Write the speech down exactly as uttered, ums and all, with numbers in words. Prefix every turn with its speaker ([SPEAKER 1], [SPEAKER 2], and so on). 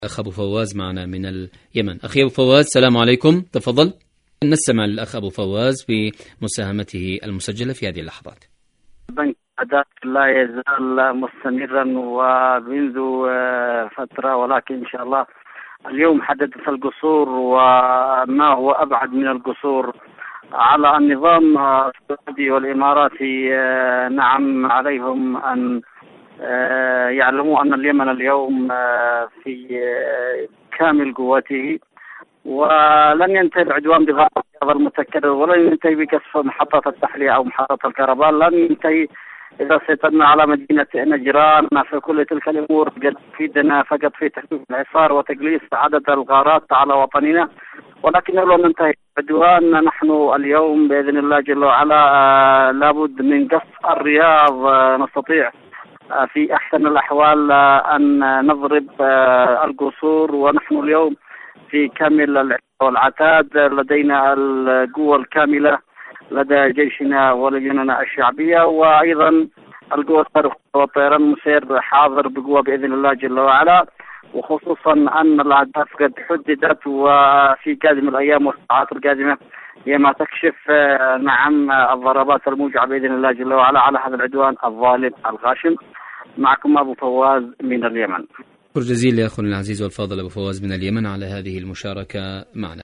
[SPEAKER 1] أخ أبو فواز معنا من اليمن. أخي أبو فواز السلام عليكم، تفضل. نستمع للأخ أبو فواز بمساهمته المسجلة في هذه اللحظات.
[SPEAKER 2] بنك أداء لا يزال مستمرا ومنذ فترة، ولكن إن شاء الله اليوم حدثت القصور وما هو أبعد من القصور على النظام السعودي والإماراتي. نعم، عليهم أن يعلموا أن اليمن اليوم في كامل قوته، ولن ينتهي العدوان بضرب المتكرر، ولن ينتهي بقصف محطة التحلية أو محطة الكهرباء، لن ينتهي إذا سيطرنا على مدينة نجران. في كل تلك الأمور قد فيدنا فقط في تخفيف الحصار وتقليص عدد الغارات على وطننا، ولكن لو ننتهي العدوان نحن اليوم بإذن الله جل وعلا لابد من قصف الرياض. نستطيع في أحسن الأحوال أن نضرب القصور، ونحن اليوم في كامل العتاد، لدينا القوة الكاملة لدى جيشنا ولجننا الشعبية، وأيضا القوة الصاروخية والطيران المسير حاضر بقوة بإذن الله جل وعلا، وخصوصا أن الأهداف قد حددت وفي قادم الأيام والساعات القادمة هي ما تكشف نعم الضربات الموجعة بإذن الله جل وعلا على هذا العدوان الظالم الغاشم. معكم أبو فواز من اليمن.
[SPEAKER 1] شكر جزيل لأخونا العزيز والفاضل أبو فواز من اليمن على هذه المشاركة معنا.